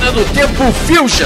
Máquina do Tempo Fusion.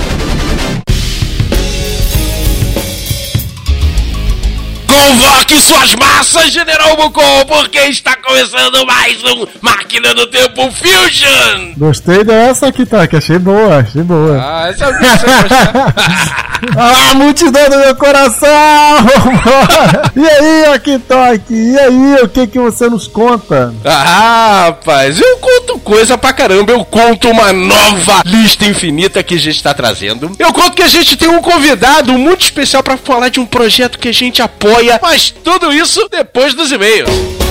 Convoque suas massas, General Bucol, porque está começando mais um Máquina do Tempo Fusion. Gostei dessa, Kitaki, achei boa. Ah, essa eu você gostar. Ah, multidão do meu coração! E aí, Kitaki, e aí, o que você nos conta? Ah, rapaz, eu conto coisa pra caramba. Eu conto uma nova lista infinita que a gente está trazendo. Eu conto que a gente tem um convidado muito especial pra falar de um projeto que a gente apoia, mas tudo isso depois dos e-mails.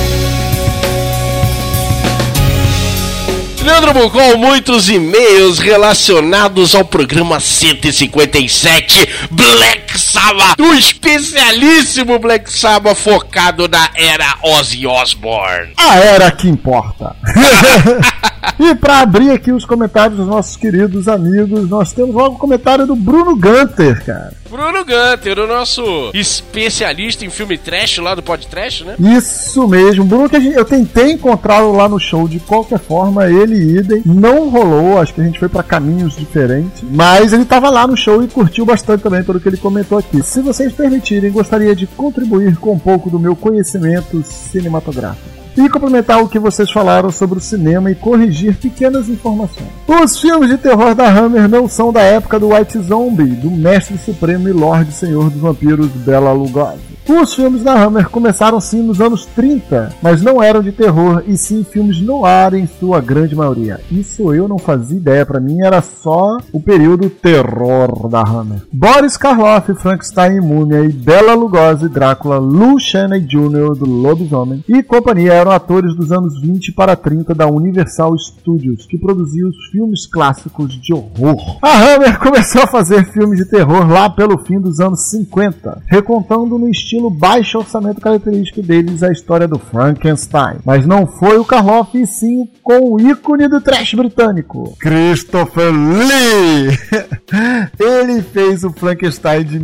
Leandro Bucol, muitos e-mails relacionados ao programa 157 Black Sabbath, o especialíssimo Black Sabbath focado na era Ozzy Osbourne. A era que importa. E para abrir aqui os comentários dos nossos queridos amigos, nós temos logo o comentário do Bruno Gunter, cara. Bruno Gunter, o nosso especialista em filme trash lá do Podcast, né? Isso mesmo, Bruno, que eu tentei encontrá-lo lá no show, de qualquer forma, ele e idem, não rolou, acho que a gente foi para caminhos diferentes, mas ele tava lá no show e curtiu bastante também pelo que ele comentou aqui. Se vocês permitirem, gostaria de contribuir com um pouco do meu conhecimento cinematográfico e complementar o que vocês falaram sobre o cinema e corrigir pequenas informações. Os filmes de terror da Hammer não são da época do White Zombie, do Mestre Supremo e Lorde Senhor dos Vampiros Bela Lugosi. Os filmes da Hammer começaram sim nos anos 30, mas não eram de terror, e sim filmes noir em sua grande maioria. Isso eu não fazia ideia, pra mim era só o período terror da Hammer. Boris Karloff, Frankenstein, Múmia e Bela Lugosi, Drácula, Lou Chaney Jr. do Lobisomem e companhia eram atores dos anos 20 para 30 da Universal Studios, que produzia os filmes clássicos de horror. A Hammer começou a fazer filmes de terror lá pelo fim dos anos 50, recontando no estilo baixo orçamento característico deles a história do Frankenstein. Mas não foi o Karloff, e sim com o ícone do trash britânico, Christopher Lee. Ele fez o Frankenstein de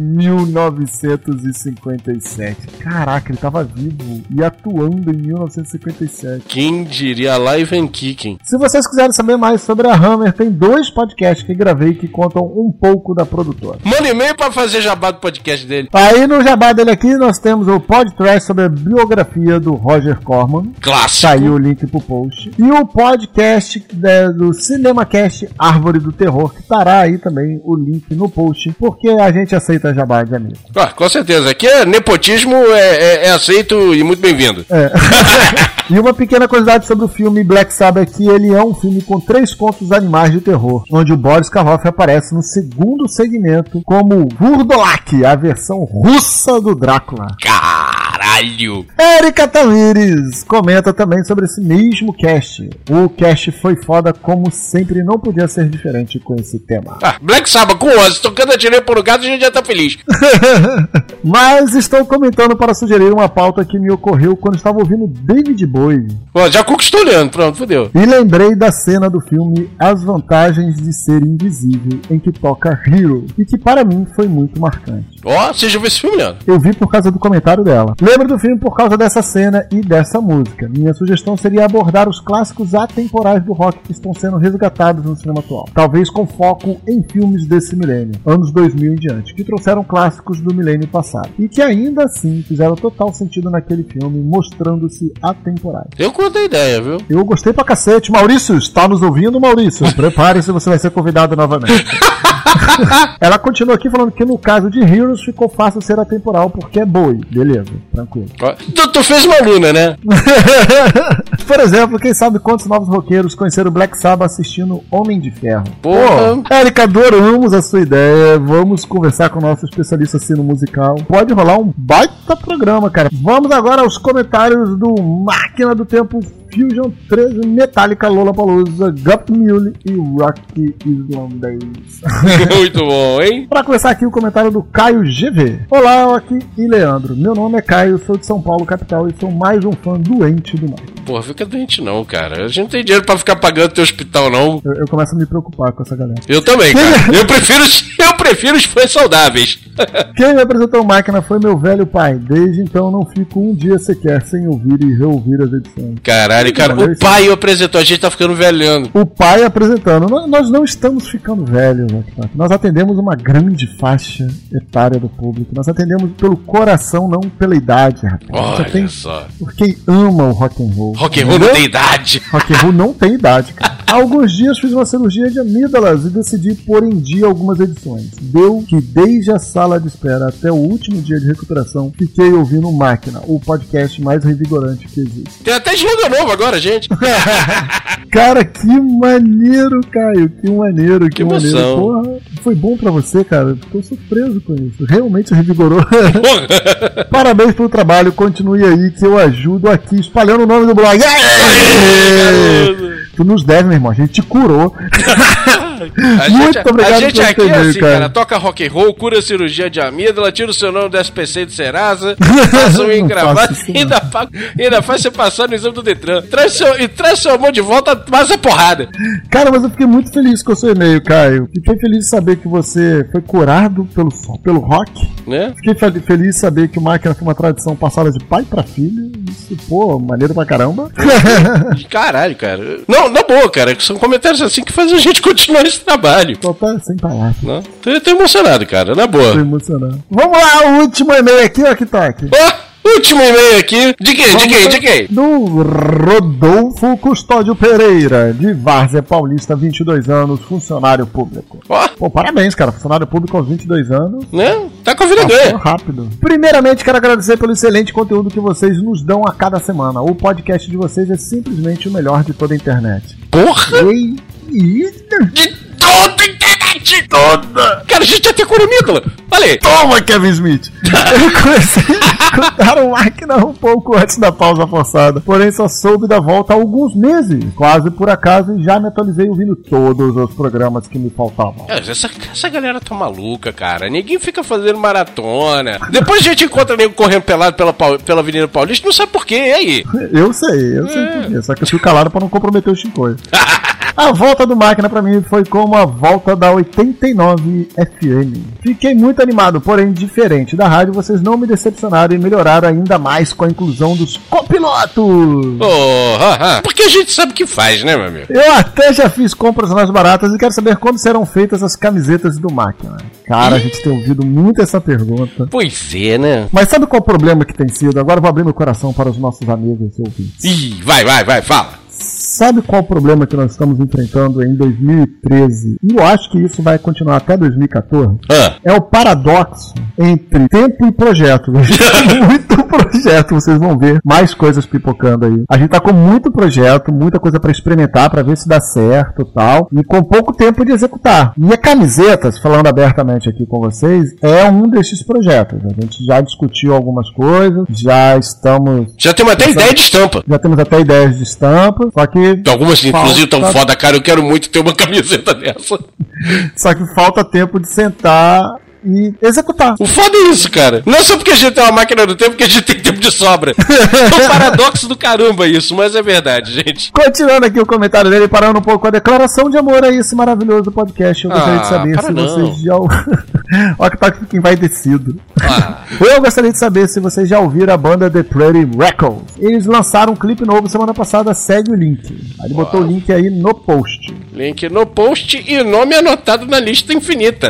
1957. Caraca, ele estava vivo e atuando em 1957. Quem diria Live and Kicking? Se vocês quiserem saber mais sobre a Hammer, tem 2 podcasts que gravei que contam um pouco da produtora. Manda e-mail pra fazer jabá do podcast dele. Aí no jabá dele aqui nós temos o podcast sobre a biografia do Roger Corman. Clássico. Saiu o link pro post. E o podcast do CinemaCast Árvore do Terror, que estará aí também o link no post, porque a gente aceita jabá de amigo. Ah, com certeza. Aqui nepotismo é aceito e muito bem-vindo. É. E uma pequena curiosidade sobre o filme Black Sabbath é que ele é um filme com 3 contos animais de terror, onde o Boris Karloff aparece no segundo segmento como Vurdolak, a versão russa do Drácula. Caralho! Érica Tamires comenta também sobre esse mesmo cast. O cast foi foda, como sempre, não podia ser diferente com esse tema. Ah, Black Sabbath com Ozzy, tocando a direita por gato, a gente já tá feliz. Mas estou comentando para sugerir uma pauta que me ocorreu quando estava ouvindo David Bowie. Ó, já conquistou o Leandro, pronto, fodeu. E lembrei da cena do filme As Vantagens de Ser Invisível, em que toca Hero, e que para mim foi muito marcante. Ó, você já viu esse filme, Leandro? Eu vi por causa do comentário dela. Lembro do filme por causa dessa cena e dessa música. Minha sugestão seria abordar os clássicos atemporais do rock que estão sendo resgatados no cinema atual. Talvez com foco em filmes desse milênio, anos 2000 em diante, que trouxeram clássicos do milênio passado. E que ainda assim fizeram total sentido naquele filme, mostrando-se atemporais. Eu curto a ideia, viu? Eu gostei pra cacete. Maurício, está nos ouvindo, Maurício? Prepare-se, você vai ser convidado novamente. Ela continua aqui falando que no caso de Heroes ficou fácil ser atemporal porque é Bowie. Beleza, tranquilo. Tu fez uma aluna, né? Por exemplo, quem sabe quantos novos roqueiros conheceram Black Sabbath assistindo Homem de Ferro. Porra. Pô, Érica, adoramos a sua ideia. Vamos conversar com o nosso especialista assim no musical. Pode rolar um baita programa, cara. Vamos agora aos comentários do Máquina do Tempo Fusion 13, Metallica, Lollapalooza, Gut Mule e Rock Islanders. Muito bom, hein? Pra começar aqui o comentário do Caio GV. Olá, Rock e Leandro. Meu nome é Caio, sou de São Paulo, capital, e sou mais um fã doente do Máquina. Porra, fica doente não, cara. A gente não tem dinheiro pra ficar pagando teu hospital, não. Eu começo a me preocupar com essa galera. Eu também, cara. Eu prefiro os fãs saudáveis. Quem me apresentou o Máquina foi meu velho pai. Desde então não fico um dia sequer sem ouvir e reouvir as edições. Caralho, Caralho, cara, o pai apresentou, a gente tá ficando velhando. O pai apresentando. Nós não estamos ficando velhos, nós atendemos uma grande faixa etária do público. Nós atendemos pelo coração, não pela idade, rapaz. Olha só. Por quem ama o rock and roll. Rock and roll não tem idade. Rock and roll não tem idade, cara. Há alguns dias fiz uma cirurgia de amígdalas e decidi pôr em dia algumas edições. Deu que desde a sala de espera até o último dia de recuperação, fiquei ouvindo Máquina, o podcast mais revigorante que existe. Tem até slogan novo agora, gente. Cara, que maneiro, Caio. Que maneiro, que maneiro. Emoção. Porra, foi bom pra você, cara. Tô surpreso com isso. Realmente revigorou. Parabéns pelo trabalho. Continue aí que eu ajudo aqui espalhando o nome do blog. Tu nos deve, meu irmão. A gente te curou. Muito obrigado. A gente aqui é assim, cara. Toca rock and roll, cura cirurgia de amígdala, tira o seu nome do SPC e do Serasa, faça um engravado e ainda faz você passar no exame do Detran. Traz seu amor de volta, mas a porrada. Cara, mas eu fiquei muito feliz com o seu e-mail, Caio. Fiquei feliz de saber que você foi curado pelo rock. Né? Fiquei feliz de saber que o Máquina foi uma tradição passada de pai pra filho. Isso, pô, maneiro pra caramba. Caralho, cara. Não, na boa, cara. São comentários assim que fazem a gente continuar esse trabalho. Só tá sem palavras. Não? Tô emocionado, cara. Na boa. Tô emocionado. Vamos lá, o último e-mail aqui, ó, que tá aqui. Último e-mail aqui. De quem? Do Rodolfo Custódio Pereira, de Várzea Paulista, 22 anos, funcionário público. Pô, parabéns, cara. Funcionário público aos 22 anos. Né? Tá com a vida ganha. Rápido. Primeiramente, quero agradecer pelo excelente conteúdo que vocês nos dão a cada semana. O podcast de vocês é simplesmente o melhor de toda a internet. Porra! De toda a internet! Toda! Cara, a gente já tem curumícola. Falei. Toma, Kevin Smith! Eu comecei a escutar o Máquina um pouco antes da pausa forçada, porém só soube da volta há alguns meses, quase por acaso, e já me atualizei ouvindo todos os programas que me faltavam. Essa galera tá maluca, cara. Ninguém fica fazendo maratona. Depois a gente encontra nego correndo pelado pela Avenida Paulista, não sabe por quê, e aí? Eu sei por quê, só que eu fui calado pra não comprometer o Chicoio. A volta do Máquina pra mim foi como a volta da 89 FM. Fiquei muito animado, porém diferente da rádio, vocês não me decepcionaram e melhoraram ainda mais com a inclusão dos copilotos. Porque a gente sabe o que faz, né, meu amigo? Eu até já fiz compras mais baratas e quero saber quando serão feitas as camisetas do Máquina. Cara, a gente tem ouvido muito essa pergunta. Pois é, né? Mas sabe qual o problema que tem sido? Agora eu vou abrir meu coração para os nossos amigos e ouvintes. Ih, vai, fala. Sabe qual o problema que nós estamos enfrentando em 2013? E eu acho que isso vai continuar até 2014. É o paradoxo entre tempo e projeto. Muito projeto, vocês vão ver mais coisas pipocando aí. A gente tá com muito projeto, muita coisa pra experimentar, pra ver se dá certo e tal, e com pouco tempo de executar. E a camisetas, falando abertamente aqui com vocês, é um desses projetos. A gente já discutiu algumas coisas, já temos até ideia de estampa. Já temos até ideias de estampa, só que algumas, inclusive, tão foda, cara. Eu quero muito ter uma camiseta dessa. Só que falta tempo de sentar e executar. O foda é isso, cara. Não é só porque a gente tem uma máquina do tempo que a gente tem tempo de sobra. É um paradoxo do caramba isso, mas é verdade, gente. Continuando aqui o comentário dele, parando um pouco com a declaração de amor a esse maravilhoso podcast. Eu gostaria de saber se vocês já... Olha que tá aqui envaidecido. Eu gostaria de saber se vocês já ouviram a banda The Pretty Records. Eles lançaram um clipe novo semana passada, segue o link. Ele botou o link aí no post. Link no post e nome anotado na lista infinita.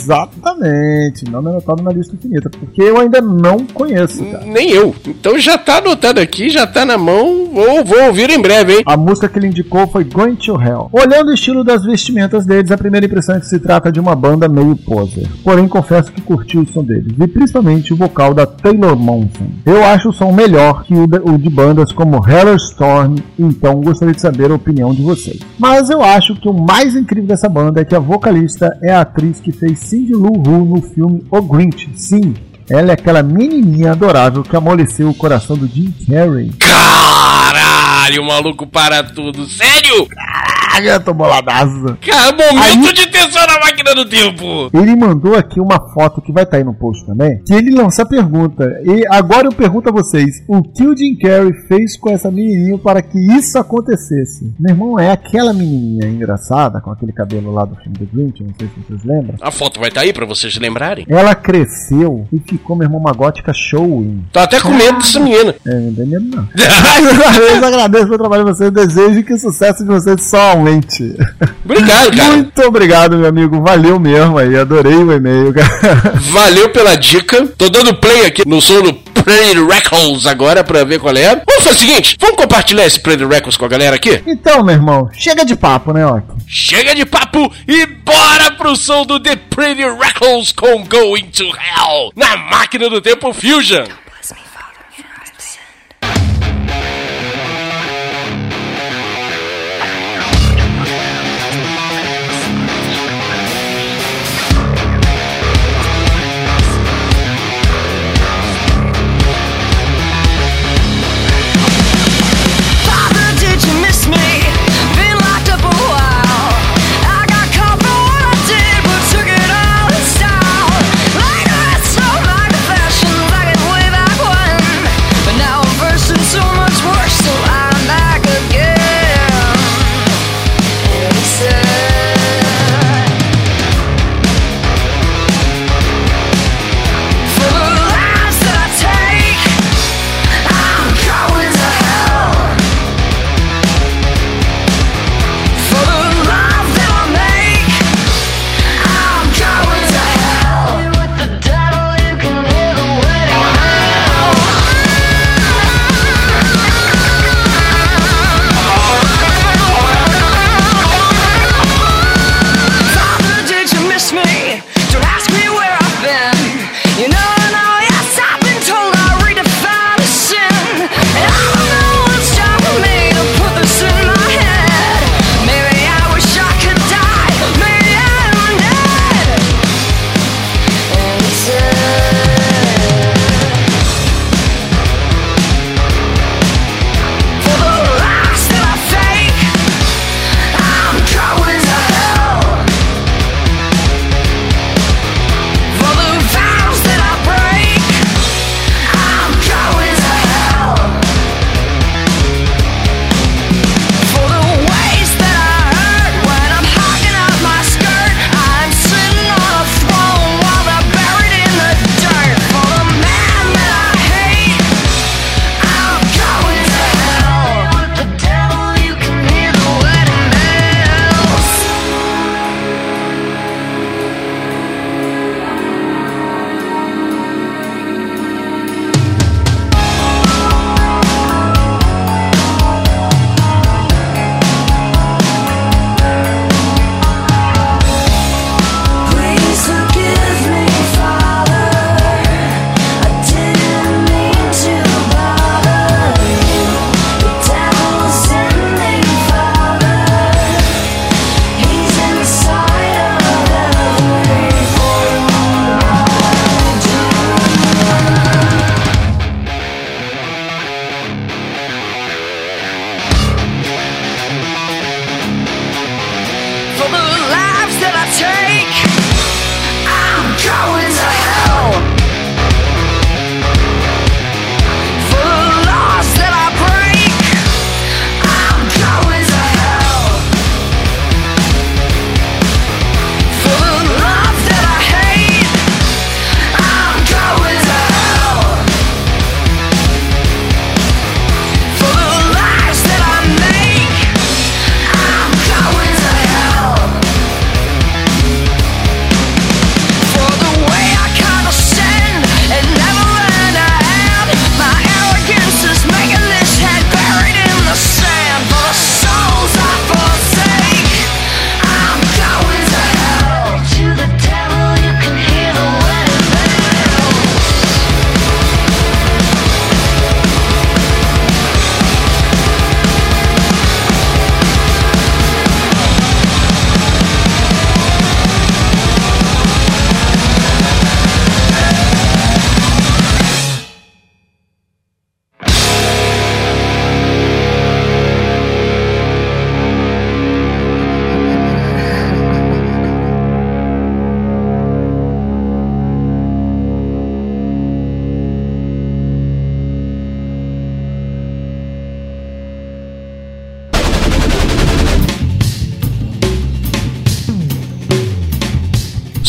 Exatamente, nome anotado na lista infinita, porque eu ainda não conheço, cara. Nem eu. Então já tá anotado aqui, já tá na mão, vou ouvir em breve, hein? A música que ele indicou foi Going to Hell. Olhando o estilo das vestimentas deles, a primeira impressão é que se trata de uma banda meio poser. Porém, confesso que curti o som deles, e principalmente o vocal da Taylor Momsen. Eu acho o som melhor que o de bandas como Hello Storm, então gostaria de saber a opinião de vocês. Mas eu acho que o mais incrível dessa banda é que a vocalista é a atriz que fez Cindy Lou Who no filme O Grinch. Sim, ela é aquela menininha adorável que amoleceu o coração do Jim Carrey. Caralho, maluco, para tudo. Sério? Caralho, eu tô boladaço. Cara, momento de ter aconteceu na máquina do tempo? Ele mandou aqui uma foto que vai estar aí no post também, que ele lança a pergunta. E agora eu pergunto a vocês, o que o Jim Carrey fez com essa menininha para que isso acontecesse? Meu irmão, é aquela menininha engraçada, com aquele cabelo lá do filme The Grinch, não sei se vocês lembram. A foto vai estar aí pra vocês lembrarem. Ela cresceu e ficou, meu irmão, uma gótica showing. Tô até com medo dessa menina. Não tem medo não. Mais uma vez, agradeço pelo trabalho de vocês, desejo que o sucesso de vocês só aumente. Obrigado, cara. Muito obrigado, meu amigo, valeu mesmo aí, adorei o e-mail, cara. Valeu pela dica. Tô dando play aqui no som do Pretty Records agora pra ver qual é. Vamos fazer o seguinte, vamos compartilhar esse Pretty Records com a galera aqui? Então, meu irmão, chega de papo, né, Ock? Chega de papo e bora pro som do The Pretty Records com Going to Hell na máquina do tempo Fusion. Took it all in style. Like the rest of my confessions, I get way back.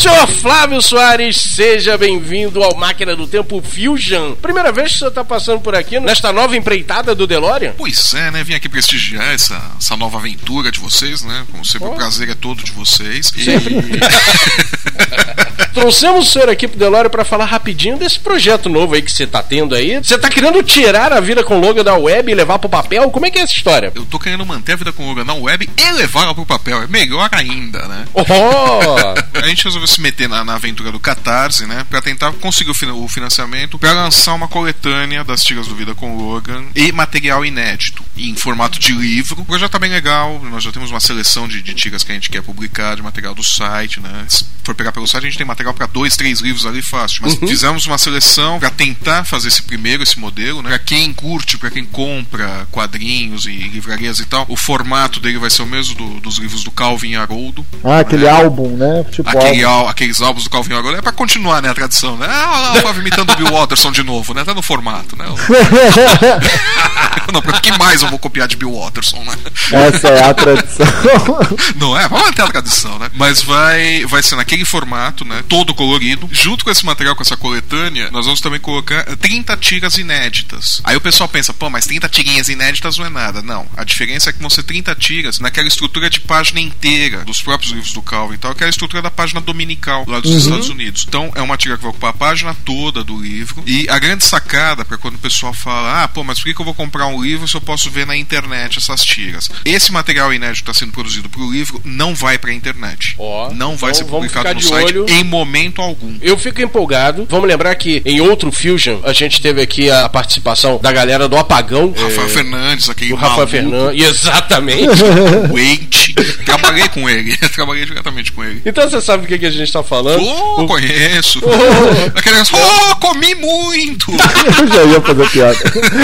Senhor Flávio Soares, seja bem-vindo ao Máquina do Tempo Fusion. Primeira vez que você está passando por aqui nesta nova empreitada do DeLorean? Pois é, né? Vim aqui prestigiar essa nova aventura de vocês, né? Como sempre, o prazer é todo de vocês. Sempre. Trouxemos o senhor aqui pro DeLorean para falar rapidinho desse projeto novo aí que você tá tendo aí. Você tá querendo tirar a Vida com Logan da web e levar pro papel? Como é que é essa história? Eu tô querendo manter a Vida com Logan na web e levar ela pro papel. É melhor ainda, né? A gente resolveu se meter na aventura do Catarse, né? Pra tentar conseguir o financiamento pra lançar uma coletânea das tiras do Vida com Logan e material inédito em formato de livro. O projeto tá bem legal. Nós já temos uma seleção de tiras que a gente quer publicar, de material do site, né? Se for pegar pelo site, a gente tem material pra 2, 3 livros ali fácil. Mas fizemos uma seleção pra tentar fazer esse modelo, né? Pra quem curte, pra quem compra quadrinhos e livrarias e tal, o formato dele vai ser o mesmo dos livros do Calvin e Haroldo. Aquele álbum, né? Tipo aqueles álbuns do Calvin e Haroldo. É pra continuar, né, a tradição, né? O Flávio imitando o Bill Watterson de novo, né? Tá no formato, né? Não, porque o que mais eu vou copiar de Bill Watterson, né? Essa é a tradição. Não é? Vamos manter a tradição, né? Mas vai ser naquele formato, né? Todo colorido. Junto com esse material, com essa coletânea, nós vamos também colocar 30 tiras inéditas. Aí o pessoal pensa, pô, mas 30 tirinhas inéditas não é nada. Não. A diferença é que vão ser 30 tiras naquela estrutura de página inteira dos próprios livros do Calvin. Então, aquela estrutura da página dominical lá dos Estados Unidos. Então, é uma tira que vai ocupar a página toda do livro. E a grande sacada, para quando o pessoal fala, pô, mas por que eu vou comprar um livro se eu posso ver na internet essas tiras? Esse material inédito está sendo produzido para o livro, não vai para a internet. Não vai ser publicado no site em momento algum. Eu fico empolgado. Vamos lembrar que em outro Fusion a gente teve aqui a participação da galera do Apagão. Rafael Fernandes, aquele o Rafael Fernandes, exatamente. Wade. Trabalhei com ele. Trabalhei diretamente com ele. Então você sabe do que a gente está falando? Conheço. Aqueles, comi muito. Eu já ia fazer piada.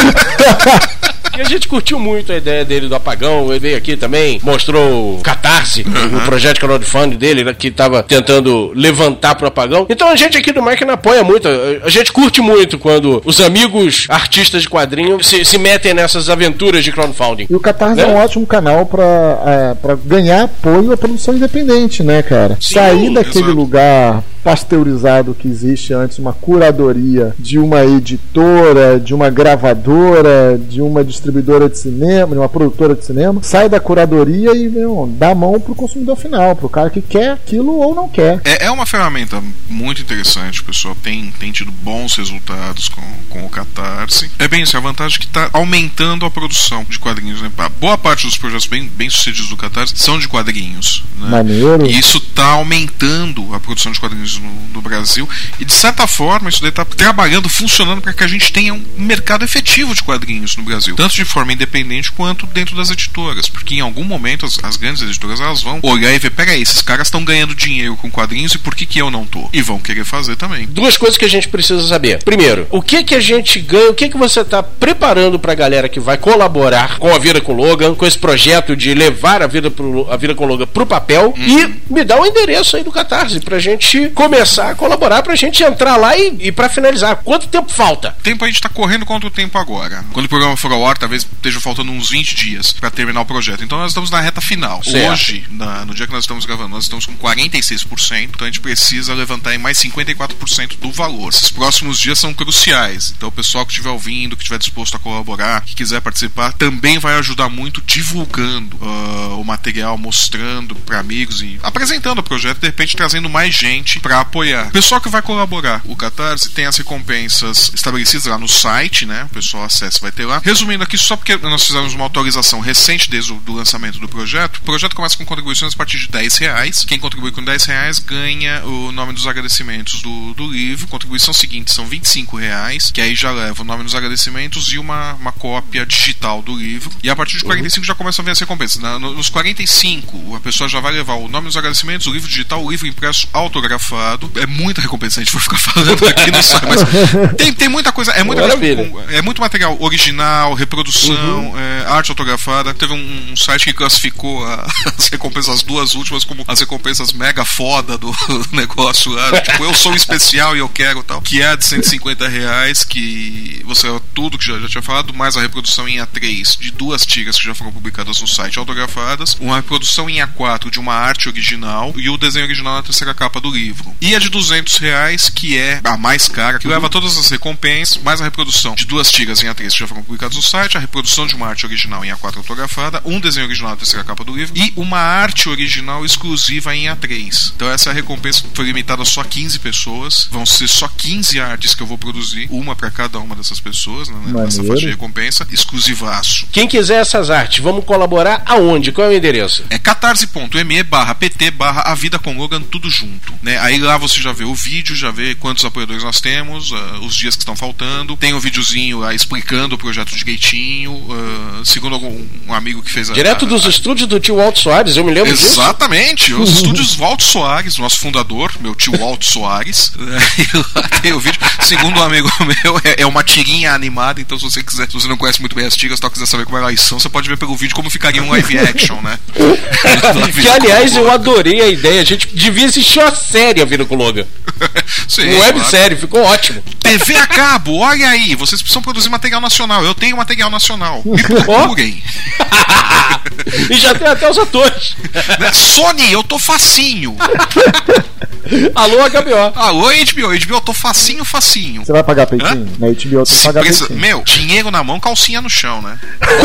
E a gente curtiu muito a ideia dele do Apagão. Ele veio aqui também, mostrou o Catarse, o projeto de crowdfunding dele, que estava tentando levantar pro Apagão. Então a gente aqui do Máquina apoia muito. A gente curte muito quando os amigos artistas de quadrinhos se metem nessas aventuras de crowdfunding. E o Catarse, né? É um ótimo canal pra ganhar apoio à produção independente, né, cara? Sim, sair daquele lugar pasteurizado que existe antes, uma curadoria de uma editora, de uma gravadora, de uma distribuidora de cinema, de uma produtora de cinema, sai da curadoria e dá a mão pro consumidor final, pro cara que quer aquilo ou não quer. É uma ferramenta muito interessante, o pessoal tem tido bons resultados com o Catarse. É bem isso, a vantagem é que está aumentando a produção de quadrinhos, né? A boa parte dos projetos bem sucedidos do Catarse são de quadrinhos, né? Maneiro. E isso está aumentando a produção de quadrinhos no Brasil, e de certa forma isso está trabalhando, funcionando para que a gente tenha um mercado efetivo de quadrinhos no Brasil, tanto de forma independente quanto dentro das editoras, porque em algum momento as grandes editoras elas vão olhar e ver, peraí, esses caras estão ganhando dinheiro com quadrinhos e por que eu não tô? E vão querer fazer também. Duas coisas que a gente precisa saber. Primeiro, o que a gente ganha, o que você está preparando pra galera que vai colaborar com a Vida com Logan, com esse projeto de levar a Vida com Logan pro papel, e me dá o endereço aí do Catarse pra gente começar a colaborar, pra gente entrar lá e pra finalizar. Quanto tempo falta? Tempo a gente tá correndo contra o tempo agora. Quando o programa for ao ar, talvez esteja faltando uns 20 dias pra terminar o projeto. Então nós estamos na reta final. Certo. Hoje, no dia que nós estamos gravando, nós estamos com 46%, então a gente precisa levantar em mais 54% do valor. Esses próximos dias são cruciais. Então o pessoal que estiver ouvindo, que estiver disposto a colaborar, que quiser participar, também vai ajudar muito divulgando o material, mostrando para amigos e apresentando o projeto, de repente trazendo mais gente para apoiar. O pessoal que vai colaborar, o Catarse tem as recompensas estabelecidas lá no site, né? O pessoal acessa, vai ter lá. Resumindo aqui, só porque nós fizemos uma atualização recente desde o lançamento do projeto, o projeto começa com contribuições a partir de R$10. Quem contribui com R$10 ganha o nome dos agradecimentos do livro. Contribuição seguinte são R$25, que aí já leva o nome dos agradecimentos e uma cópia digital do livro. E a partir de 45 já começam a ver as recompensas. Nos 45, a pessoa já vai levar o nome dos agradecimentos, o livro digital, o livro impresso autografado. É muita recompensa, a gente vai ficar falando aqui no site, mas tem muita coisa, é muito material original, reprodução, arte autografada. Teve um site que classificou as recompensas, as duas últimas, como as recompensas mega foda do negócio lá, tipo, eu sou especial e eu quero tal, que é a de R$150, que você tudo que já tinha falado, mais a reprodução em A3 de duas tiras que já foram publicadas no site autografadas, uma reprodução em A4 de uma arte original e o desenho original na terceira capa do livro. exclusivo. E a de R$200, que é a mais cara, que leva todas as recompensas, mais a reprodução de 2 tiras em A3 que já foram publicadas no site, a reprodução de uma arte original em A4 autografada, um desenho original da terceira capa do livro e uma arte original exclusiva em A3. Então essa recompensa foi limitada a só 15 pessoas. Vão ser só 15 artes que eu vou produzir, uma para cada uma dessas pessoas, né, nessa faixa de recompensa, exclusivaço. Quem quiser essas artes, vamos colaborar aonde? Qual é o endereço? É catarse.me/pt/A Vida com Logan, tudo junto, né? Aí lá você já vê o vídeo, já vê quantos apoiadores nós temos, os dias que estão faltando, tem um videozinho explicando o projeto direitinho, segundo um amigo que fez direto dos estúdios do tio Walter Soares, eu me lembro disso. Exatamente, os estúdios Walter Soares, nosso fundador, meu tio Walter Soares, e lá tem o vídeo, segundo um amigo meu, é uma tirinha animada, então se você quiser, se você não conhece muito bem as tiras, quiser saber como elas são, você pode ver pelo vídeo como ficaria um live action, né? Que aliás eu adorei a ideia, a gente devia assistir uma série a Vida com Logan. Sim, websérie, ficou ótimo. TV a cabo, olha aí, vocês precisam produzir material nacional, eu tenho material nacional, me procurem. E já tem até os atores. Sony, eu tô facinho. Alô, HBO. Alô, HBO, eu tô facinho. Você vai pagar peitinho? Na HBO tem que pagar peitinho. Meu, dinheiro na mão, calcinha no chão, né?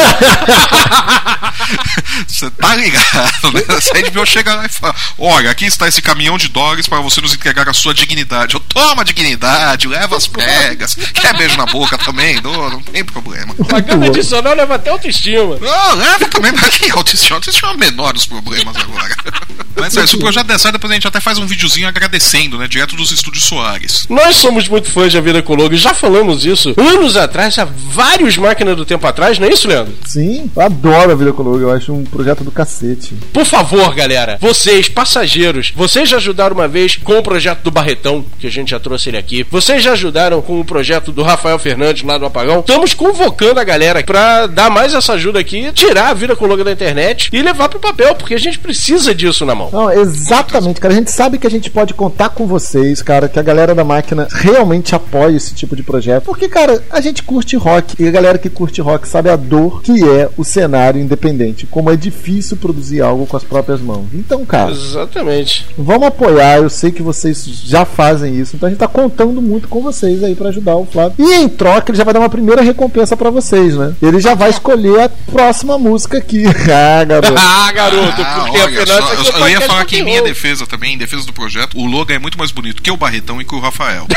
Você tá ligado, né? Se a HBO chega lá e fala: olha, aqui está esse caminhão de dólares para você nos entregar a sua dignidade. Eu tomo a dignidade, leva as pegas. Quer beijo na boca também? Não tem problema. Pagando adicional leva até autoestima. Não, leva também pra quem autoestima. Autoestima é menor dos problemas agora. Mas se o projeto der certo, depois a gente até faz um videozinho agradecendo, né? Direto dos estúdios Soares. Nós somos muito fãs da Vida com Logan, já falamos isso anos atrás, há vários Máquinas do Tempo atrás, não é isso, Leandro? Sim, eu adoro a Vida com Logan, eu acho um projeto do cacete. Por favor, galera, vocês, passageiros, vocês já ajudaram uma vez com o projeto do Barretão, que a gente já trouxe ele aqui, vocês já ajudaram com o projeto do Rafael Fernandes lá do Apagão. Estamos convocando a galera pra dar mais essa ajuda aqui, tirar a Vida com Logan da internet e levar pro papel, porque a gente precisa disso na mão. Não, exatamente, cara, a gente sabe que a gente pode contar com vocês, cara, que a galera da máquina realmente apoia esse tipo de projeto, porque, cara, a gente curte rock, e a galera que curte rock sabe a dor que é o cenário independente, como é difícil produzir algo com as próprias mãos. Então, cara, exatamente, vamos apoiar, eu sei que vocês já fazem isso, então a gente tá contando muito com vocês aí pra ajudar o Flávio, e em troca ele já vai dar uma primeira recompensa pra vocês, né? Ele já vai escolher a próxima música aqui. Garoto, porque afinal eu ia falar que em minha defesa também, em defesa do projeto, o Logan é muito mais bonito que o Barretão e que o Rafael.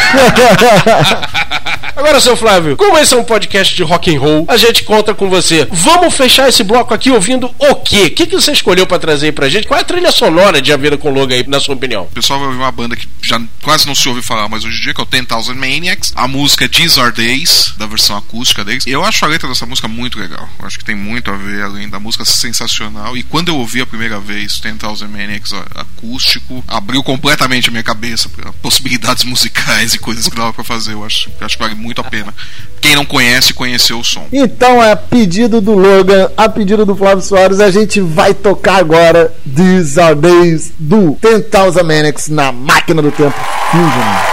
Agora, seu Flávio, como esse é um podcast de rock and roll, a gente conta com você. Vamos fechar esse bloco aqui ouvindo o quê? O que você escolheu pra trazer aí pra gente? Qual é a trilha sonora de A Vida com Logan aí, na sua opinião? O pessoal vai ouvir uma banda que já quase não se ouve falar mais hoje em dia, que é o 10,000 Maniacs. A música é These Are Days, da versão acústica deles. Eu acho a letra dessa música muito legal. Eu acho que tem muito a ver, além da música sensacional. E quando eu ouvi a primeira vez 10,000 Maniacs acústico, abriu completamente a minha cabeça para possibilidades musicais e coisas que dava pra fazer. Eu acho que vale muito a pena. Quem não conhece, conheceu o som. Então, a pedido do Logan, a pedido do Flávio Soares, a gente vai tocar agora These Are Days do 10,000 Maniacs na Máquina do Tempo Fusion.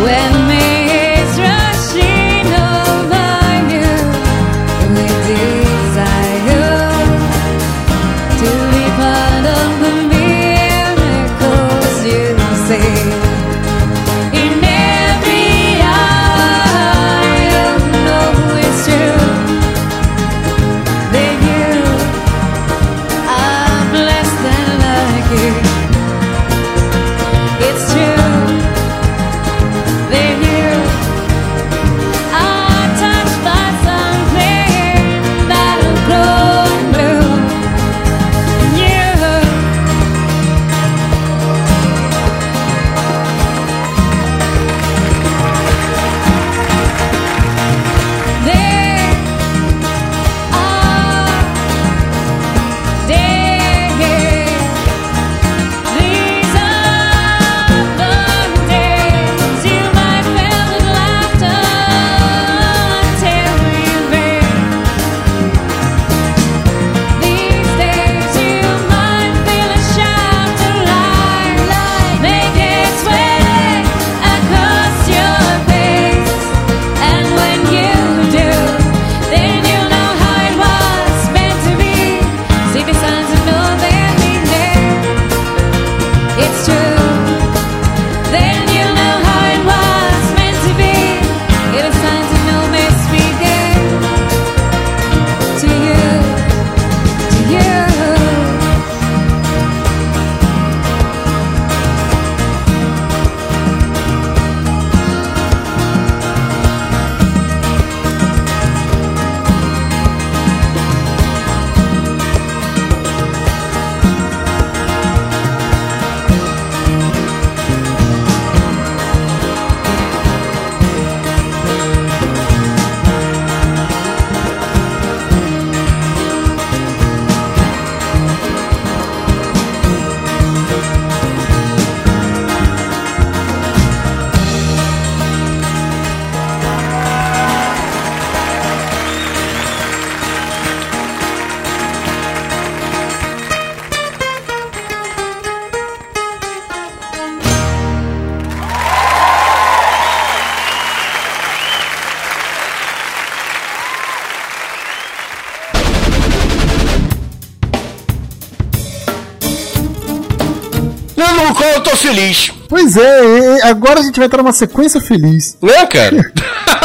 Eu tô feliz. Pois é, agora a gente vai estar numa sequência feliz. Né, cara?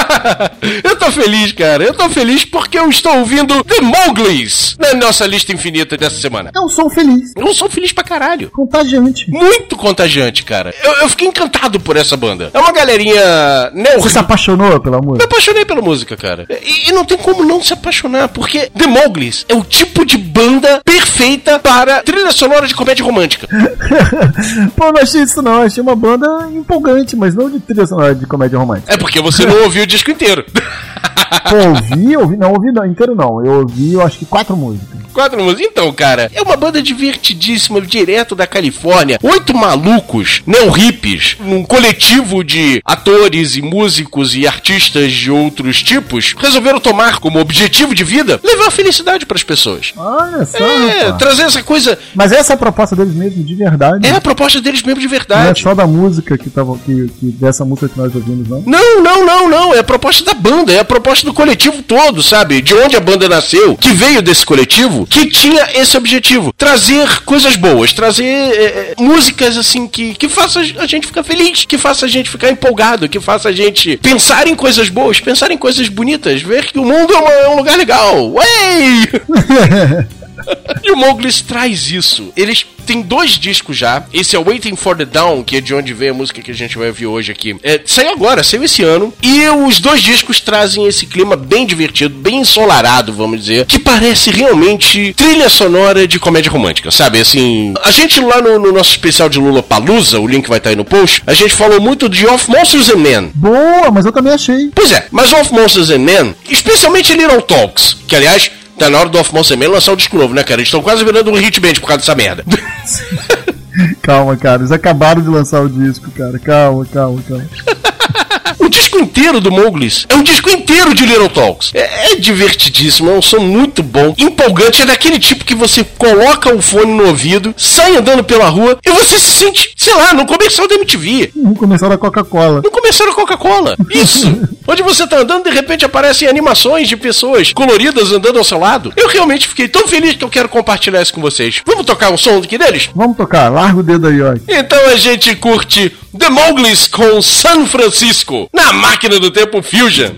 Eu tô feliz, cara. Eu tô feliz porque eu estou ouvindo The Mowglis na nossa lista infinita dessa semana. É um som feliz. É um som feliz pra caralho. Contagiante. Muito contagiante, cara. Eu fiquei encantado por essa banda. É uma galerinha... Você se apaixonou pela música? Me apaixonei pela música, cara. E não tem como não se apaixonar, porque The Mowglis é o tipo de banda perfeita para trilha sonora de comédia romântica. Pô, não achei isso não. Achei uma banda empolgante, mas não de trilha sonora de comédia romântica. É porque você não ouviu o disco inteiro. Pô, não ouvi inteiro não. Eu ouvi, eu acho que 4 músicas. 4 músicas? Então, cara, é uma banda divertidíssima, direto da Califórnia. 8 malucos, neo-hippies, um coletivo de atores e músicos e artistas de outros tipos, resolveram tomar como objetivo de vida levar felicidade pras pessoas. Olha só, trazer essa coisa... Mas essa é a proposta deles mesmo, de verdade? É a proposta deles mesmo de verdade. Não é só da música que dessa música que nós ouvimos, não? Não. É a proposta da banda, é a proposta do coletivo todo, sabe? De onde a banda nasceu, que veio desse coletivo, que tinha esse objetivo. Trazer coisas boas, trazer músicas, assim, que faça a gente ficar feliz, que faça a gente ficar empolgado, que faça a gente pensar em coisas boas, pensar em coisas bonitas, ver que o mundo é um lugar legal. Ué! E o Mowglis traz isso. Eles têm 2 discos já. Esse é Waiting for the Dawn, que é de onde vem a música que a gente vai ouvir hoje aqui. Saiu esse ano. E os 2 discos trazem esse clima bem divertido, bem ensolarado, vamos dizer, que parece realmente trilha sonora de comédia romântica, sabe? Assim, a gente lá no nosso especial de Lollapalooza, o link vai estar aí no post, a gente falou muito de Of Monsters and Men. Boa, mas eu também achei. Pois é, mas Of Monsters and Men, especialmente Little Talks, que aliás... Tá na hora do Of Monsters and Men lançar um disco novo, né, cara? Eles estão quase virando um hit band por causa dessa merda. Calma, cara. Eles acabaram de lançar o disco, cara. Calma. O disco inteiro do Mowgli é um disco inteiro de Little Talks. É divertidíssimo, é um som muito bom, empolgante, é daquele tipo que você coloca o fone no ouvido, sai andando pela rua e você se sente, sei lá, no comercial da MTV. No comercial da Coca-Cola. No comercial da Coca-Cola. Isso. Onde você tá andando, de repente aparecem animações de pessoas coloridas andando ao seu lado. Eu realmente fiquei tão feliz que eu quero compartilhar isso com vocês. Vamos tocar um som aqui deles? Vamos tocar, larga o dedo aí, ó. Então a gente curte The Mowglis com San Francisco na Máquina do Tempo Fusion.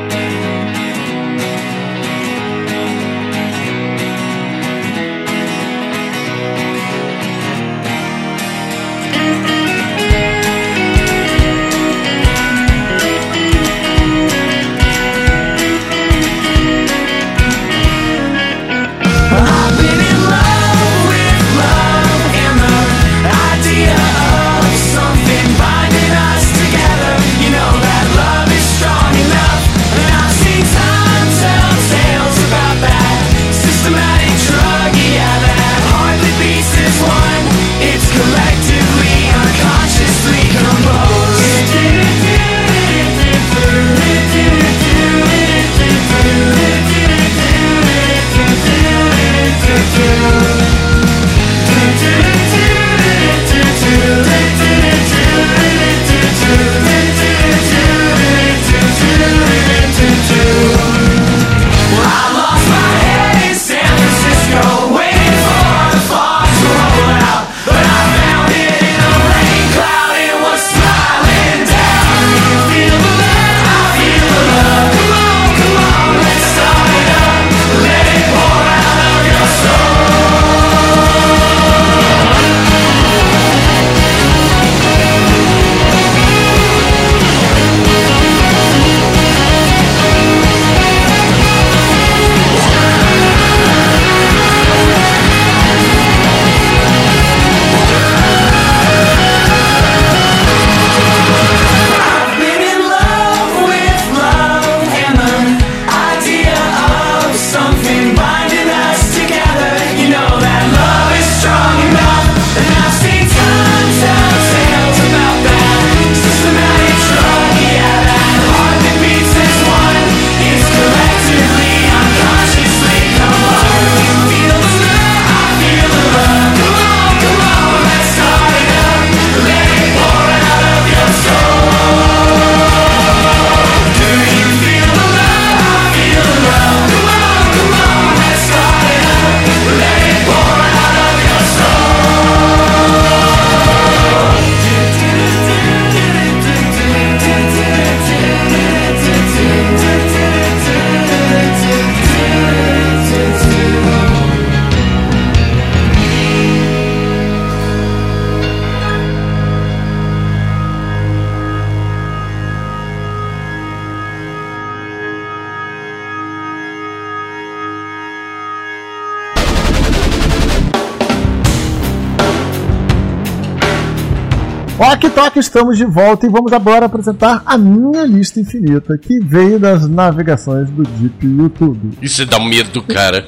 Ok, estamos de volta e vamos agora apresentar a minha lista infinita, que veio das navegações do Deep YouTube. Isso dá medo, cara.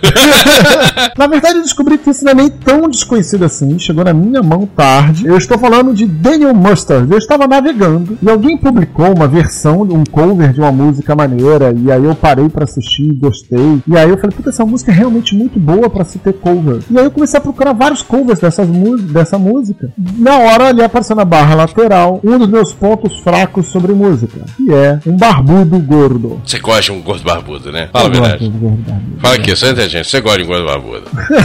Na verdade, eu descobri que isso não é nem tão desconhecido assim, chegou na minha mão tarde. Eu estou falando de Daniel Mustard. Eu estava navegando e alguém publicou uma versão, um cover de uma música maneira, e aí eu parei pra assistir, gostei. E aí eu falei, puta, essa música é realmente muito boa pra se ter cover. E aí eu comecei a procurar vários covers dessa música. Na hora ali apareceu na barra lateral um dos meus pontos fracos sobre música, que é um barbudo gordo. Você gosta de um gordo barbudo, né? Fala a verdade. Fala aqui, só entre a gente. Você gosta de um gordo barbudo?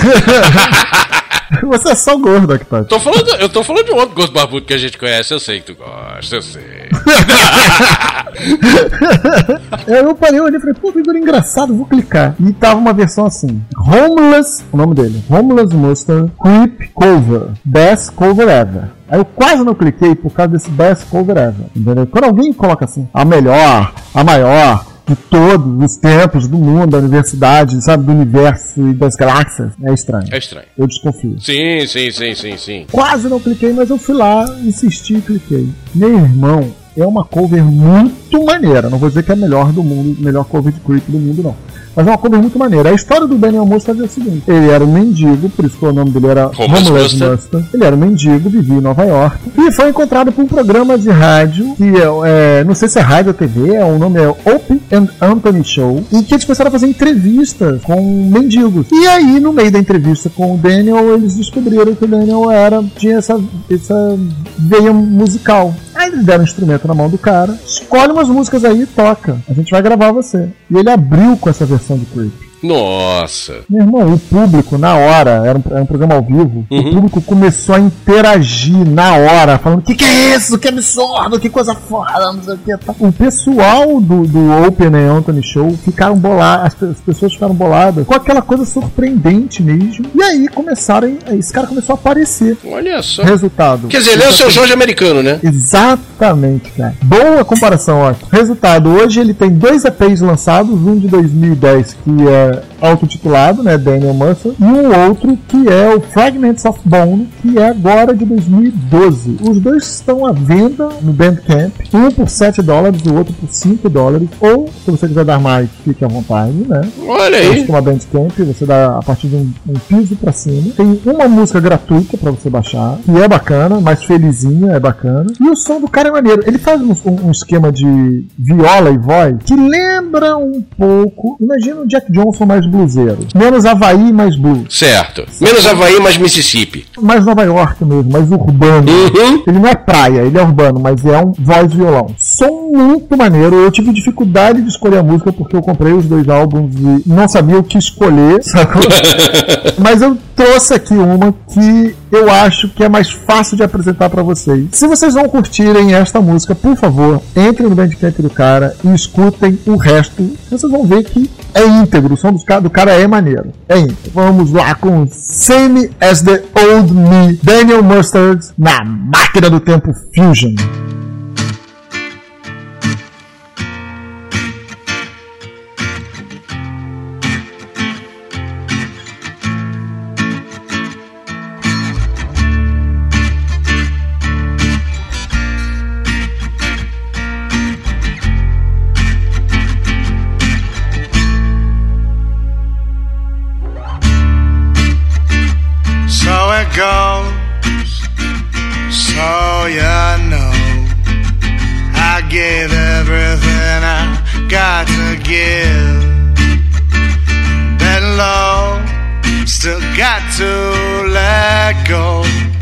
Você é só gordo, Octopus. Eu tô falando de um outro gordo barbudo que a gente conhece. Eu sei que tu gosta, eu sei. Eu parei, olhei e falei, pô, figura engraçado, vou clicar. E tava uma versão assim, Homeless, o nome dele, Homeless Mustard Creep Cover, Best Cover Ever. Aí eu quase não cliquei por causa desse Best Cover Ever, entendeu? Quando alguém coloca assim, a melhor, a maior de todos os tempos do mundo, da universidade, sabe, do universo e das galáxias, é estranho. É estranho. Eu desconfio. Sim. Quase não cliquei, mas eu fui lá, insisti e cliquei. Meu irmão, é uma cover muito maneira. Não vou dizer que é a melhor do mundo, melhor cover de Creep do mundo, não. Mas é uma cover muito maneira. A história do Daniel Mustard é o seguinte: ele era um mendigo, por isso que o nome dele era Homeless Mustard. Ele era um mendigo, vivia em Nova York e foi encontrado por um programa de rádio que não sei se é rádio ou TV, o nome é Opie and Anthony Show, em que eles começaram a fazer entrevistas com mendigos. E aí, no meio da entrevista com o Daniel, eles descobriram que o Daniel tinha essa veia musical. Aí eles deram um instrumento na mão do cara, escolhe umas músicas aí e toca. A gente vai gravar você. E ele abriu com essa versão de Creep. Nossa! Meu irmão, o público, na hora, era um programa ao vivo, o público começou a interagir na hora, falando: que é isso? Que absurdo, que coisa foda, não sei o que. O pessoal do Open and Anthony Show ficaram bolados, as pessoas ficaram boladas com aquela coisa surpreendente mesmo. E aí esse cara começou a aparecer. Olha só. Resultado. Quer dizer, ele é o Seu Jorge americano, né? Exatamente, cara. Boa comparação, ó. Resultado, hoje ele tem 2 EPs lançados, um de 2010, que é autotitulado, né, Daniel Mustard, e um outro que é o Fragments of Bone, que é agora de 2012. Os dois estão à venda no Bandcamp, um por $7, o outro por $5, ou, se você quiser dar mais, fique à vontade, né? Olha aí! Uma Bandcamp, você dá a partir de um piso pra cima. Tem uma música gratuita pra você baixar, que é bacana, mais felizinha, é bacana. E o som do cara é maneiro. Ele faz um esquema de viola e voz que lembra um pouco, imagina o Jack Johnson mais bluseiro. Menos Havaí, mais blues. Certo. Menos Havaí, mais Mississippi. Mais Nova York mesmo, mais urbano. Ele não é praia, ele é urbano, mas é um voz e violão. Som muito maneiro. Eu tive dificuldade de escolher a música porque eu comprei os 2 álbuns e não sabia o que escolher, sacou? Mas eu trouxe aqui uma que eu acho que é mais fácil de apresentar pra vocês. Se vocês não curtirem esta música, por favor, entrem no Bandcamp do cara e escutem o resto. Vocês vão ver que é íntegro. O som do cara é maneiro. É íntegro. Vamos lá com Same as the Old Me, Daniel Mustard, na Máquina do Tempo Fusion. So you know I gave everything I got to give. Been low, still got to let go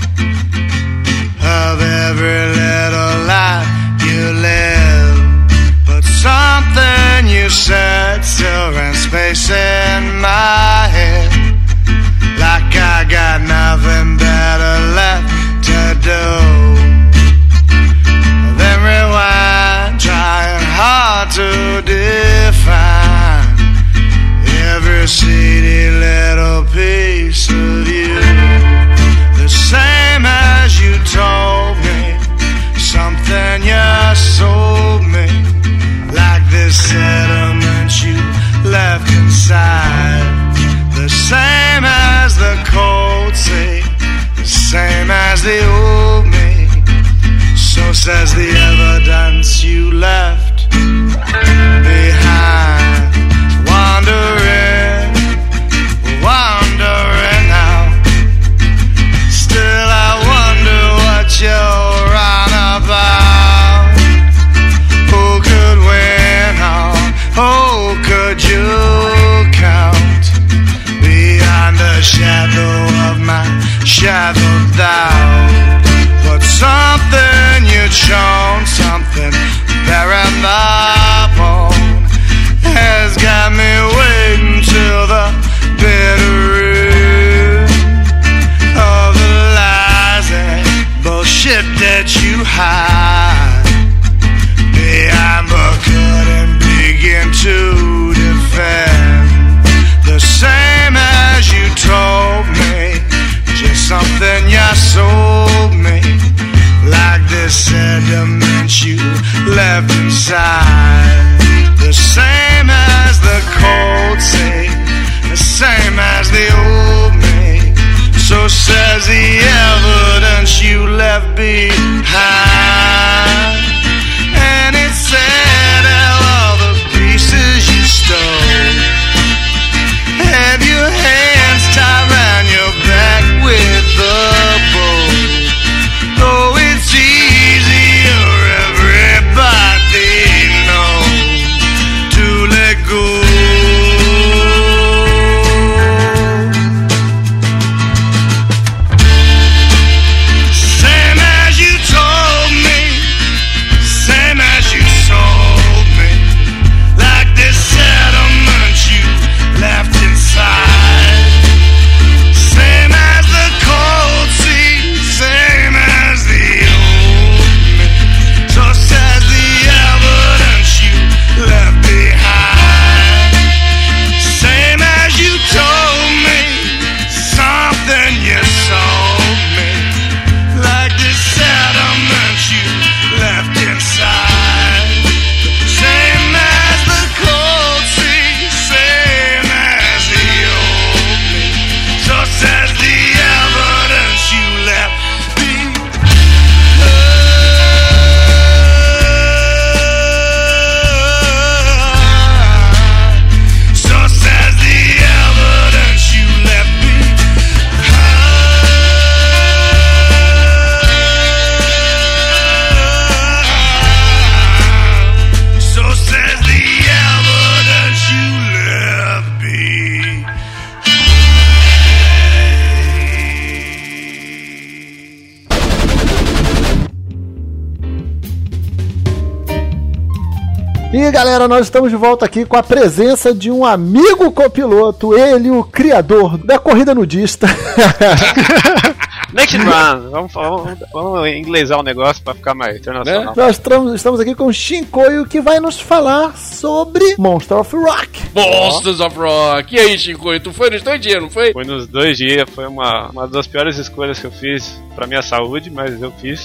of every little life you live. But something you said still ran space in my head, like I got nothing better left to do. Then rewind, trying hard to define every seedy little piece of you. The same as you told me, something you sold me, like this sediment you left inside. The same as the cold sea, the same as the old me. So says the evidence you left behind. Wandering, wandering now. Still I wonder what you're on about. Who could win on? Who could you count? Beyond the shadow of my shadowed doubt. But something you'd shown, something there in the bone, has got me waiting till the bitter end of the lies and bullshit that you hide behind, but couldn't begin to defend. The same as you told me, just something you sold me, like this sediment you left inside. The same as the cold sea, the same as the old me. So says the evidence you left behind. And it said all the pieces you stole E galera, nós estamos de volta aqui com a presença de um amigo copiloto, ele, o criador da corrida nudista. Next Run, vamos inglesar o negócio pra ficar mais internacional. Nós estamos aqui com o Shinkoio, que vai nos falar sobre Monster of Rock. Monsters of Rock. E aí, Shinkoio, tu foi nos 2 dias, não foi? Foi nos 2 dias, foi uma das piores escolhas que eu fiz pra minha saúde, mas eu fiz.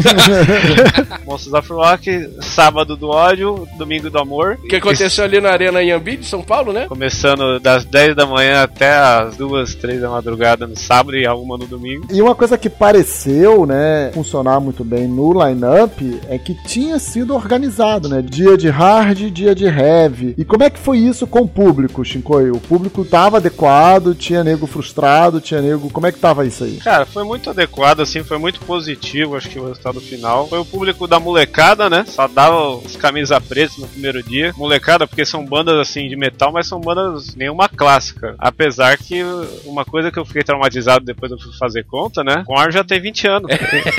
Monsters of Rock, sábado do ódio, domingo do amor. O que aconteceu ali na Arena Iambi de São Paulo, né? Começando das 10 da manhã até as 2, 3 da madrugada no sábado e a 1 no domingo. E uma coisa que pareceu, né, funcionar muito bem no line-up é que tinha sido organizado, né? Dia de hard, dia de heavy. E como é que foi isso com o público, Shinkoio? O público tava adequado, tinha nego frustrado, tinha nego... Como é que tava isso aí? Cara, foi muito adequado, assim, foi muito positivo, acho que o resultado final. Foi o público da molecada, né? Só dava os camisa pretas no primeiro dia. Molecada, porque são bandas, assim, de metal, mas são bandas nenhuma clássica. Apesar que uma coisa que eu fiquei traumatizado depois eu fui fazer conta, né? Korn já tem 20 anos.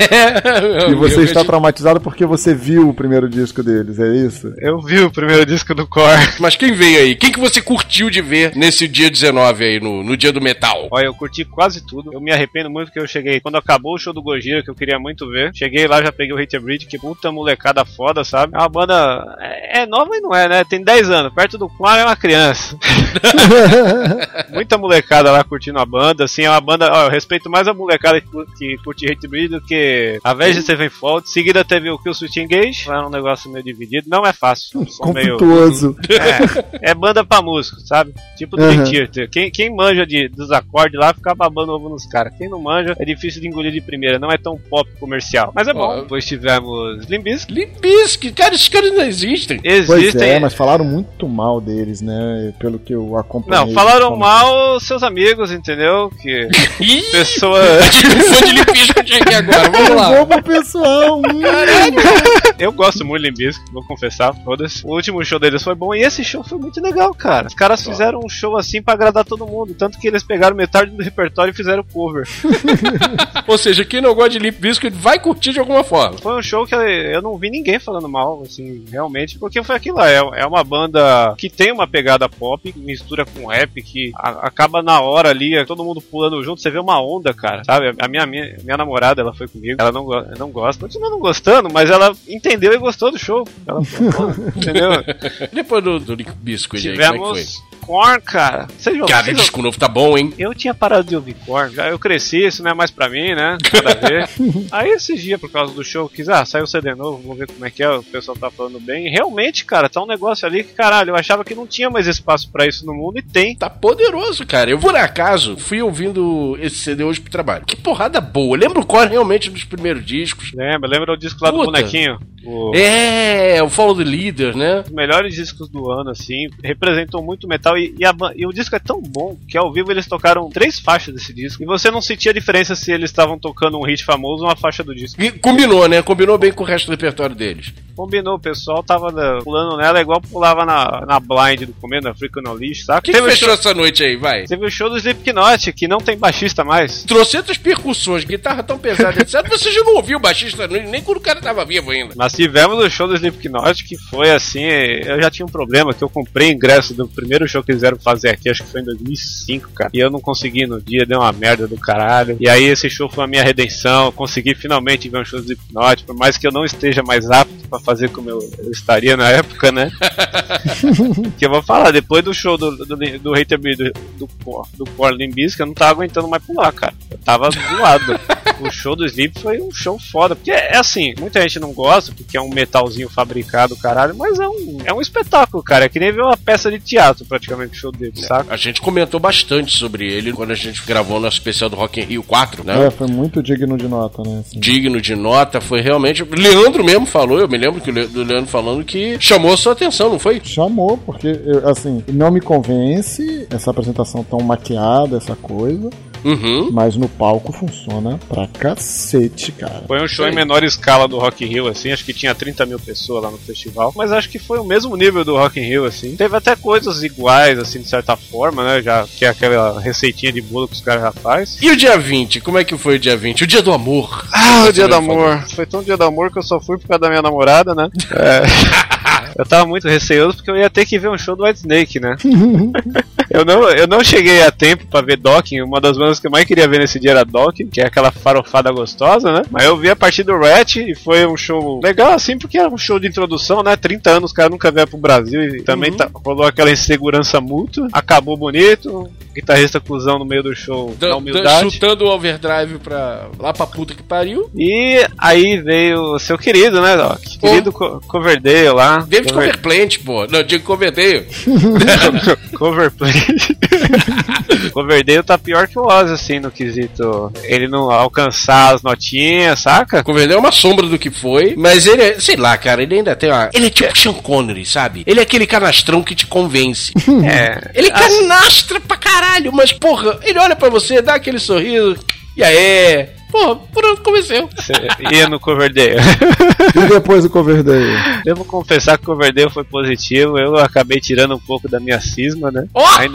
E você está traumatizado porque você viu o primeiro disco deles, é isso? Eu vi o primeiro disco do Korn. Mas quem veio aí? Quem que você curtiu de ver nesse dia 19 aí, no dia do metal? Olha, eu curti quase tudo. Eu me arrependo muito que eu cheguei, quando acabou o show do Gojira, que eu queria muito ver, cheguei lá, já peguei o Hate Breed, que puta molecada foda, sabe? É uma banda... É nova e não é, né? Tem 10 anos. Perto do Korn é uma criança. Muita molecada lá curtindo a banda, assim, é uma banda... Ó, eu respeito mais a molecada que curte Hate Breed do que a Avenged Sevenfold. Em seguida teve o Killswitch Engage, era um negócio meio dividido. Não é fácil. Conflituoso. É banda pra músico, sabe? Tipo do Theater. Quem manja dos acordes lá fica babando ovo nos caras. Quem não manja é difícil de engolir de primeira. Não é tão pop comercial. Mas é bom. Depois tivemos Limp Bizkit. Limp Bizkit, cara, esses caras não existem. Pois é, mas falaram muito mal deles, né? Pelo que eu acompanhei. Não, falaram mal seus amigos, entendeu? Que pessoa... Fã de Limp Bizkit aqui agora, vamos lá. Vou pro pessoal. Eu gosto muito de Limp Bizkit, vou confessar, foda-se. O último show deles foi bom e esse show foi muito legal, cara. Os caras fizeram um show assim pra agradar todo mundo, tanto que eles pegaram metade do repertório e fizeram cover. Ou seja, quem não gosta de Limp Bizkit vai curtir de alguma forma. Foi um show que eu não vi ninguém falando mal, assim, realmente, porque foi aquilo lá, é uma banda que tem uma pegada pop, mistura com rap, que acaba na hora ali, todo mundo pulando junto, você vê uma onda, cara, sabe? A minha namorada, ela foi comigo, ela não gosta, continua não gostando, mas ela entendeu e gostou do show. Ela, entendeu? Depois do Limp Bizkit aí, como é que foi? Korn, cara. Cara, o disco novo tá bom, hein? Eu tinha parado de ouvir Korn. Eu cresci, isso não é mais pra mim, né? Nada a ver. Aí esses dias, por causa do show, eu quis, saiu o CD novo, vou ver como é que é, o pessoal tá falando bem. E realmente, cara, tá um negócio ali que, caralho, eu achava que não tinha mais espaço pra isso no mundo e tem. Tá poderoso, cara. Eu, por acaso, fui ouvindo esse CD hoje pro trabalho. Que porrada boa. Lembra o Korn realmente dos primeiros discos? Lembra o disco lá do bonequinho? O Follow the Leader, né? Os melhores discos do ano, assim, representam muito metal e o disco é tão bom que ao vivo eles tocaram 3 faixas desse disco e você não sentia a diferença se eles estavam tocando um hit famoso ou uma faixa do disco. E combinou, né? Combinou bem com o resto do repertório deles. Combinou, o pessoal tava pulando nela igual pulava na Blind do começo, na Freak No List, sabe? Quem fechou essa noite aí, vai? Teve o show do Slipknot, que não tem baixista mais. Trocentas percussões, guitarra tão pesada, etc. Você já não ouviu o baixista nem quando o cara tava vivo ainda. Mas tivemos o show do Slipknot, que foi assim, eu já tinha um problema, que eu comprei ingresso do primeiro show que eles fizeram fazer aqui, acho que foi em 2005, cara. E eu não consegui no dia, deu uma merda do caralho. E aí esse show foi a minha redenção, eu consegui finalmente ver um show do Slipknot, por mais que eu não esteja mais apto pra fazer como eu estaria na época, né? Que eu vou falar, depois do show do Hater Breed, do Korn Limp Bizkit, eu não tava aguentando mais pular, cara. Eu tava zoado. O show do Sleep foi um show foda. Porque é assim, muita gente não gosta, porque é um metalzinho fabricado, caralho, mas é um espetáculo, cara. É que nem ver uma peça de teatro, praticamente, o show dele, saca? A gente comentou bastante sobre ele quando a gente gravou o nosso especial do Rock in Rio 4, né? Foi muito digno de nota, né? Assim. Digno de nota, foi realmente... Leandro mesmo falou, eu me lembro do Leandro falando que chamou a sua atenção, não foi? Chamou, porque, assim, não me convence essa apresentação tão maquiada, essa coisa. Uhum. Mas no palco funciona pra cacete, cara. Foi um show em menor escala do Rock in Rio, assim, acho que tinha 30 mil pessoas lá no festival, mas acho que foi o mesmo nível do Rock in Rio, assim. Teve até coisas iguais, assim, de certa forma, né, já que é aquela receitinha de bolo que os caras já fazem. E o dia 20? Como é que foi o dia 20? O dia do amor. O dia do amor. Foi tão dia do amor que eu só fui por causa da minha namorada, né? Eu tava muito receoso porque eu ia ter que ver um show do Whitesnake, né? Eu não cheguei a tempo pra ver Dokken. Uma das bandas que eu mais queria ver nesse dia era Dokken, que é aquela farofada gostosa, né? Mas eu vi a partir do Ratch e foi um show legal, assim, porque era um show de introdução, né? 30 anos, o cara nunca veio pro Brasil e também rolou aquela insegurança mútua. Acabou bonito, guitarrista cuzão no meio do show, na humildade. Chutando o overdrive lá pra puta que pariu. E aí veio o seu querido, né, Doc? Querido Coverdale lá. David Coverplant, pô. Não, digo Coverdale. Coverplant. Coverdale tá pior que o Ozzy, assim, no quesito. Ele não alcançar as notinhas, saca? Coverdale é uma sombra do que foi, mas ele é, sei lá, cara, ele ainda tem uma... Ele é tipo Sean Connery, sabe? Ele é aquele canastrão que te convence. Ele canastra pra caralho, mas porra, ele olha pra você, dá aquele sorriso, e aí... Porra, por onde convenceu? Você ia no Coverdale. E depois do Coverdale? Devo confessar que o Coverdale foi positivo. Eu acabei tirando um pouco da minha cisma, né?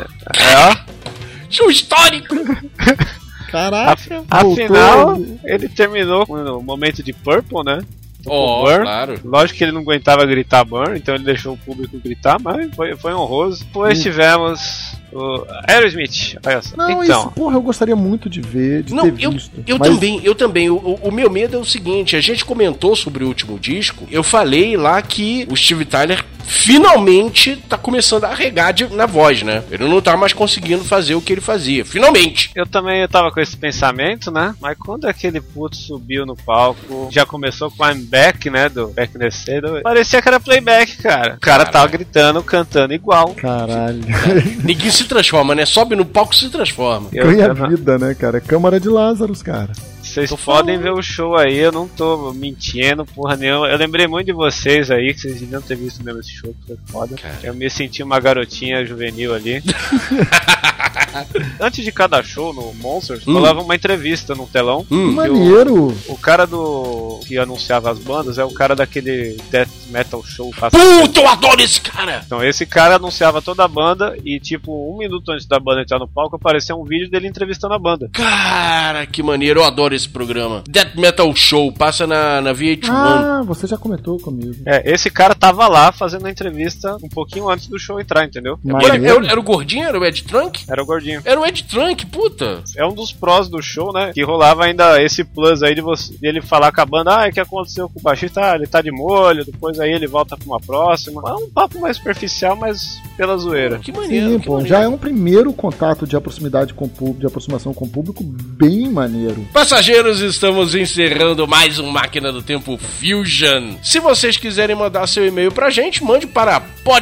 Show histórico! Caraca! Afinal, ele terminou com o momento de Purple, né? Claro. Lógico que ele não aguentava gritar Burn, então ele deixou o público gritar, mas foi honroso. Depois tivemos o Aerosmith. Olha só. Não, então, isso, porra, eu gostaria muito de ver, ter visto. Eu também. O meu medo é o seguinte, a gente comentou sobre o último disco, eu falei lá que o Steve Tyler finalmente tá começando a arregar na voz, né? Ele não tá mais conseguindo fazer o que ele fazia, finalmente. Eu também tava com esse pensamento, né? Mas quando aquele puto subiu no palco, já começou com I'm Back, né? Do Back Necedo, parecia que era playback, cara. O cara tava gritando, cantando igual. Caralho. Ninguém se transforma, né? Sobe no palco e se transforma. Ganha vida, né, cara? Câmara de Lázaro, cara. Vocês podem ver o show aí, eu não tô mentindo, porra nenhuma. Eu lembrei muito de vocês aí, que vocês deviam ter visto mesmo esse show, que foi foda. Cara. Eu me senti uma garotinha juvenil ali. Antes de cada show no Monsters, rolava uma entrevista no telão. Maneiro! O cara que anunciava as bandas é o cara daquele Death Metal Show. Puta, eu adoro esse cara! Então esse cara anunciava toda a banda e tipo, 1 minuto antes da banda entrar no palco, aparecia um vídeo dele entrevistando a banda. Cara, que maneiro, eu adoro esse programa. Death Metal Show, passa na VH1. Ah, você já comentou comigo. Esse cara tava lá fazendo a entrevista um pouquinho antes do show entrar, entendeu? Era o gordinho? Era o Ed Trunk? Era o gordinho. Era o Ed Trunk, puta. É um dos prós do show, né? Que rolava ainda esse plus aí de ele falar com a banda, o que aconteceu com o baixista? Ele tá de molho, depois aí ele volta pra uma próxima. É um papo mais superficial, mas pela zoeira. Que maneiro. Sim, pô, já é um primeiro contato de proximidade com o público, de aproximação com o público bem maneiro. Passageiros, estamos encerrando mais um Máquina do Tempo Fusion. Se vocês quiserem mandar seu e-mail pra gente, mande para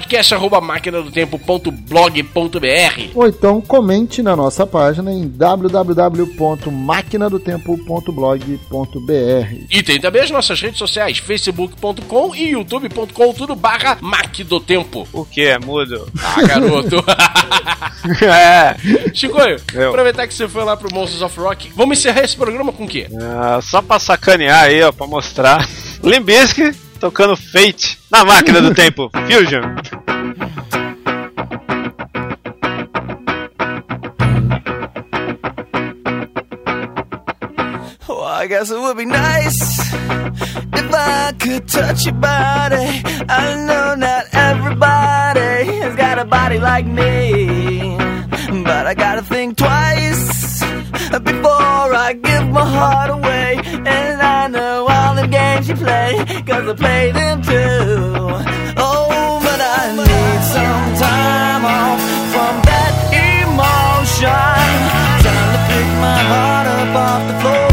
podcast@maquinadotempo.blog.br ou então comente na nossa página em www.maquinadotempo.blog.br. E tem também as nossas redes sociais, facebook.com e youtube.com/Mac do Tempo. O que é mudo? Ah, garoto. Chicoio, aproveitar que você foi lá pro Monsters of Rock, vamos encerrar esse programa com o quê? Só pra sacanear aí, ó, pra mostrar. Limp Bizkit tocando Fate na Máquina do Tempo Fusion. Well, I guess it would be nice if I could touch your body. I know not everybody has got a body like me, but I gotta think twice before I give my heart away. And I know all the games you play, 'cause I play them too. Oh, but I need some time off from that emotion. Time to pick my heart up off the floor.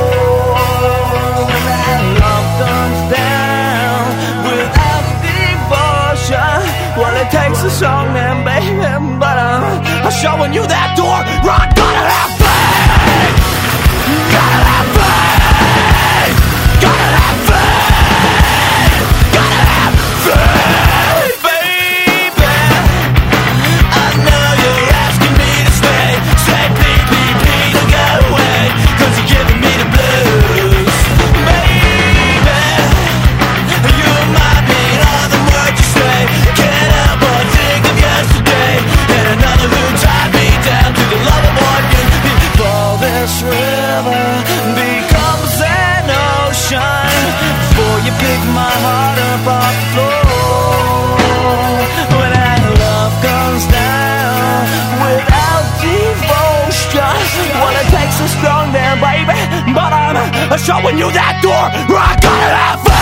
When that love comes down without devotion, well, it takes a song, man, baby, but I'm showing you that door. Rock, gotta have faith. Gotta have faith. Gotta have faith. Gotta have faith, baby. I know you're asking me to stay. Say please, please, please don't go away, 'cause you're giving me the blues, baby. You remind me of the words you say. Can't help but think of yesterday and another who tied me down to the lovable showing you that door. I gotta have fun.